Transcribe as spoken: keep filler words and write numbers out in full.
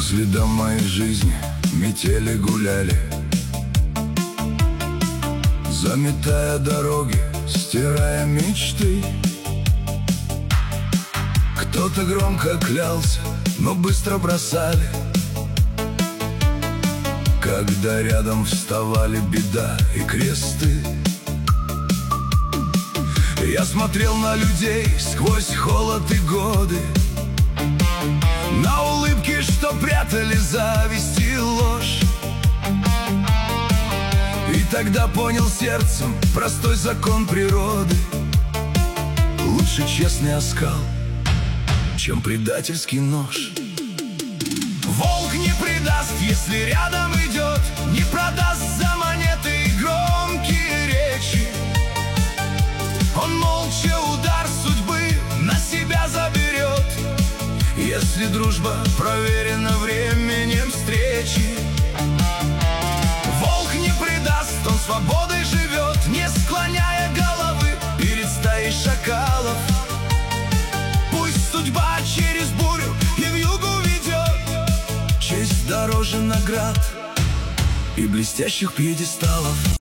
По следам моей жизни метели гуляли, заметая дороги, стирая мечты. Кто-то громко клялся, но быстро бросали, когда рядом вставали беда и кресты. Я смотрел на людей сквозь холод и годы, на улыбки, что прятали зависть и ложь. И тогда понял сердцем простой закон природы: лучше честный оскал, чем предательский нож. Волк не предаст, если рядом идет, не продаст за монеты и громкие речи. Он молча удар судьбы на себя заберет, если дружба проверена временем встречи. Волк не предаст, он свободой живет, не склоняя головы перед стаей шакалов. Пусть судьба через бурю и вьюгу ведет, честь дороже наград и блестящих пьедесталов.